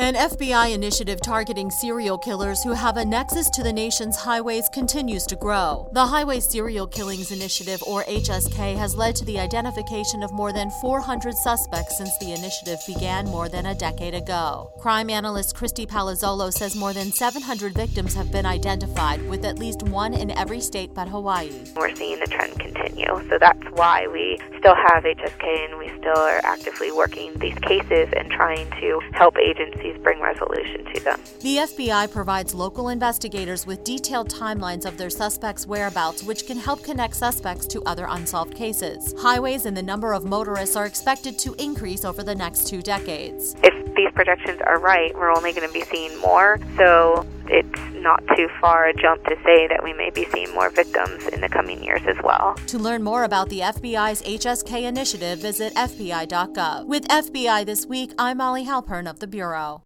An FBI initiative targeting serial killers who have a nexus to the nation's highways continues to grow. The Highway Serial Killings Initiative, or HSK, has led to the identification of more than 400 suspects since the initiative began more than a decade ago. Crime analyst Christy Palazzolo says more than 700 victims have been identified, with at least one in every state but Hawaii. We're seeing the trend continue, so that's why we still have HSK and we still are actively working these cases and trying to help agencies bring resolution to them. The FBI provides local investigators with detailed timelines of their suspects' whereabouts, which can help connect suspects to other unsolved cases. Highways and the number of motorists are expected to increase over the next 2 decades. If these projections are right, we're only going to be seeing more, so it's not too far a jump to say that we may be seeing more victims in the coming years as well. To learn more about the FBI's HSK initiative, visit FBI.gov. With FBI This Week, I'm Molly Halpern of the Bureau.